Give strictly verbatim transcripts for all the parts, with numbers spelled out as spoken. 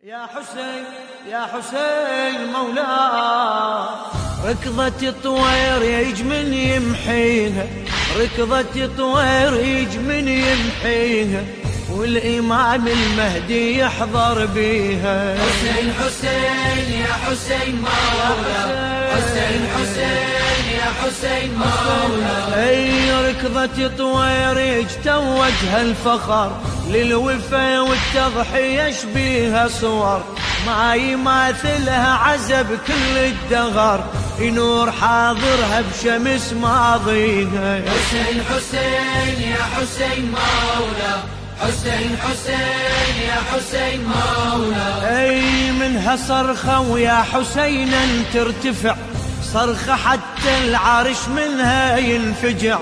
يا حسين يا حسين مولاي، ركضة طوير يج من يمحيها، ركضة طوير يج من يمحيها، والإمام المهدي يحضر بيها. حسين حسين يا حسين مولاي، حسين حسين يا حسين مولاي. اي ركضة طوير يج توجه الفخر، للوفا والتضحية يشبيها صور، ما يماثلها عزب كل الدهر، ينور حاضرها بشمس ماضيها. حسين حسين يا حسين مولاي، حسين حسين يا حسين مولاي. اي منها صرخة ويا حسينا ترتفع، صرخة حتى العرش منها ينفجع،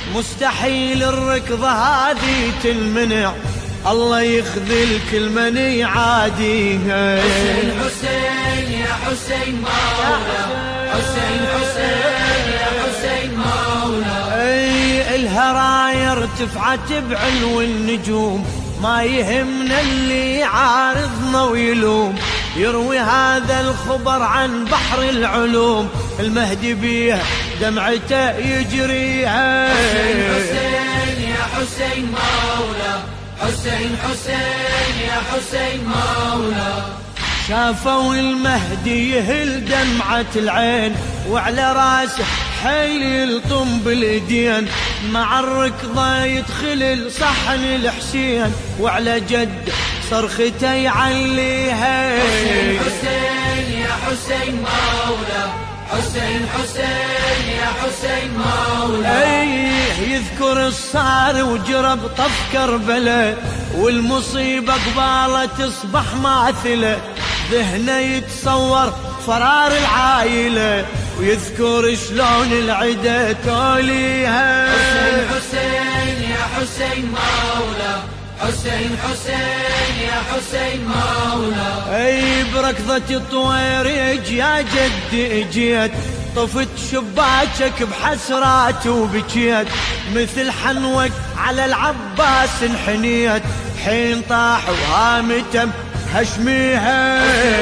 مستحيل الركضة هذه تنمنع، الله يخذلك المن يعاديها. حسين حسين يا حسين مولاي، حسين حسين يا حسين مولاي. اي الهرايا ارتفعت بعلو النجوم، ما يهمنا اللي يعارضنا ويلوم، يروي هذا الخبر عن بحر العلوم، المهدي بيه دمعته يجريها. حسين حسين يا حسين مولاي، حسين حسين يا حسين مولاي. شافوا المهدي يهل دمعة العين، وعلى راسه حيل يلطم بالايدين، مع الركضة يدخل الصحن الحسين، وعلى جد صرخته يعليها. حسين حسين يا حسين مولاي، حسين حسين يا حسين مولاي. ايه يذكر الصار وجرب طف كربلاء، والمصيبة قباله تصبح ماثلة، ذهنه يتصور فرار العايلة، ويذكر شلون العدا توليها. حسين حسين يا حسين مولاي، حسين حسين يا حسين مولاي. اي بركضة الطوير يجي يا جد اجيت، طفت شباكك بحسرات وبكيت، مثل حنوك على العباس انحنيت، حين طاح وهامته هشميها.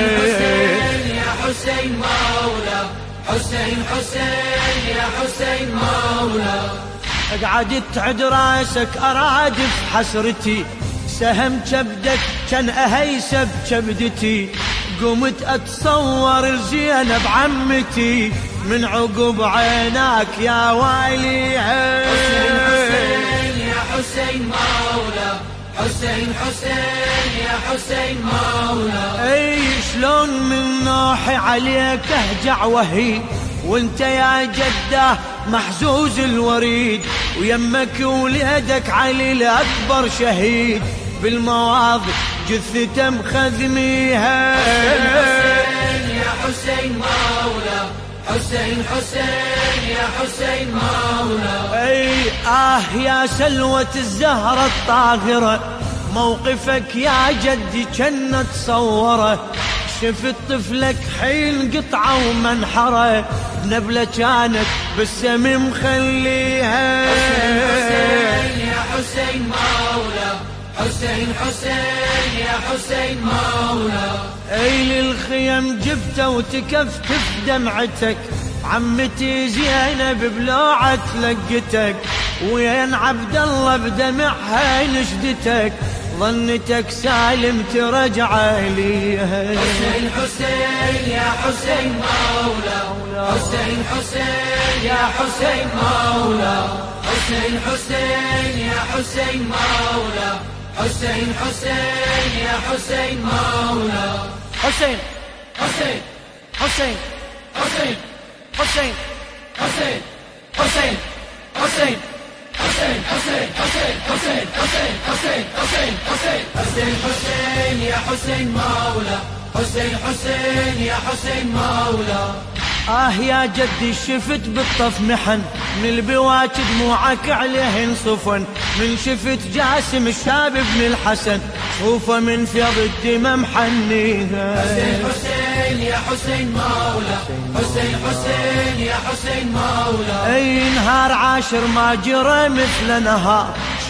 حسين يا حسين مولاي، حسين حسين يا حسين مولاي. قعدت تعد راسك ارادف حسرتي، سهم كبدك كان اهيسب كبدتي، قمت اتصور الزينب عمتي، من عقب عيناك يا واليها. حسين حسين يا حسين مولاي، حسين حسين يا حسين مولاي. اي شلون من نوحي عليك اهجع وهي، وانت يا جده محزوز الوريد، ويمك وليدك علي الاكبر شهيد، بالمواضع جثته مخذميها. حسين يا حسين مولاي، حسين حسين يا حسين مولاي. اي اه يا سلوة الزهرة الطاهرة، موقفك يا جدي كنا تصوره، شفت طفلك حين قطعة ومنحرة، نبلة كانت بالسم مخليها. حسين يا حسين مولاي، حسين حسين يا حسين مولاي. اي للخيم جبته وتكفتف دمعتك، عمتي زينب بلوعة لقتك، وين عبد الله بدمعها نشدتك، ظنتك سالم ترجع ليها. حسين حسين يا حسين مولاي، حسين حسين يا حسين مولاي. حسين حسين يا حسين مولاي، حسين حسين يا حسين مولاي. حسين حسين حسين حسين حسين حسين حسين حسين حسين حسين حسين حسين حسين حسين حسين حسين حسين حسين يا حسين مولاي، حسين حسين يا حسين مولاي. آه يا جدي شفت بالطف محن، من البواك دموعك عليه انصفن، من شفت جاسم الشاب ابن الحسن، صوفه من فيض الدمى محنيها. حسين حسين يا حسين مولاي، حسين حسين يا حسين مولاي. اي نهار عاشر ما جرى مثل نهار،